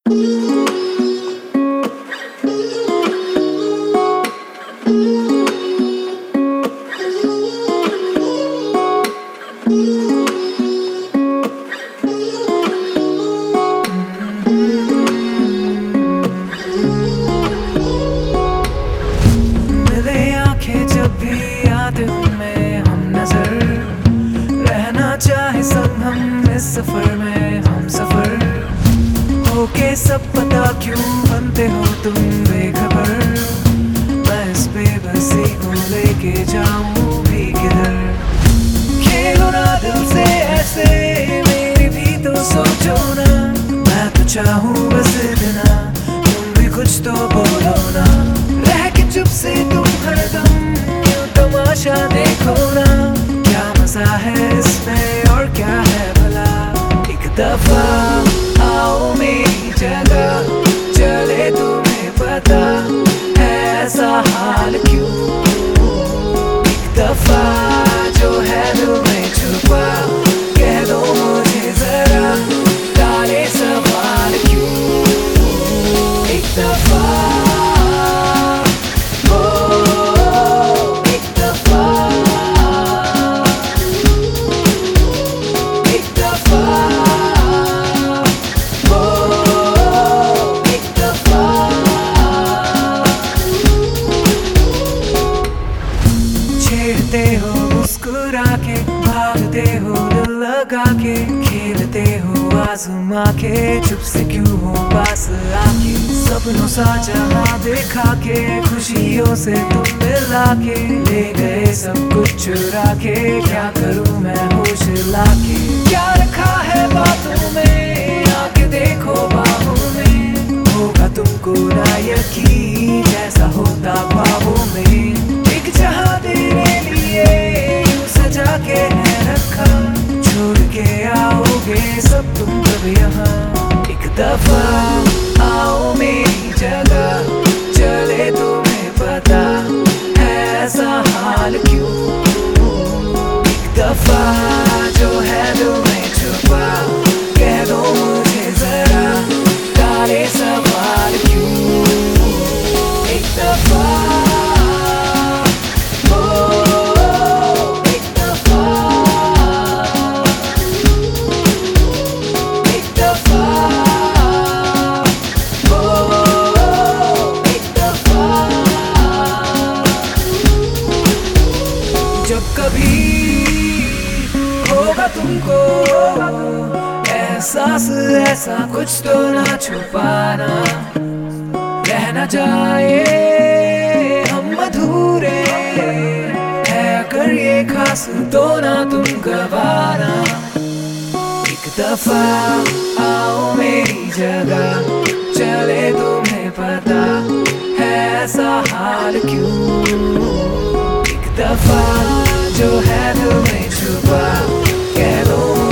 जब भी याद में हम नजर रहना चाहे सब हम इस सफर में हम सफर होके सब पता क्यों बनते हो तुम बेखबर। मैं इस बेबसी को लेके जाऊं भी किधर। खेलो ना दिल से ऐसे मेरी भी तो सोचो ना। मैं तो चाहूं बस इतना तुम भी कुछ तो बोलो ना। रह के चुप से तुम हरदम तमाशा देखो ना। क्या मजा है इसमें और क्या है भला। एक दफा आओ मेरी जगह चले तुम्हें पता है ऐसा हाल क्यों। एक दफा जो है दिल में छुपा कह दो मुझे जरा सारे सवाल क्यों। एक दफा छेड़ते हो मुस्कुरा के भागते हो दिल लगा के खेलते हो आजमा के चुप से क्यों हो पास आके। सपनों सा जहां देखा के खुशियों से तुम मिला के ले गए सब कुछ चुरा के। क्या करूं मैं होश लाके। क्या रखा है बातों में आके देखो बाहों में। होगा तुमको ना यकीन जैसा होता ख्वाबों में। एक जहां तेरे लिए यूं सजा के है रखा छोड़ के आओगे सब तुम कब यहाँ। एक दफा आओ मेरी जगह चले तुम्हें पता है ऐसा हाल क्यों। एक दफा जो है दिल में छुपा कह दो मुझे जरा सारे सवाल क्यों। एक दफा जब कभी होगा तुमको एहसास ऐसा कुछ तो ना छुपाना। रह न जाए हम अधूरे है अगर ये खास तो ना तुम गवाना। एक दफा आओ मेरी जगह चले तुम्हें पता है ऐसा हाल क्यों। दफा जो है दिल में छुपा कह दो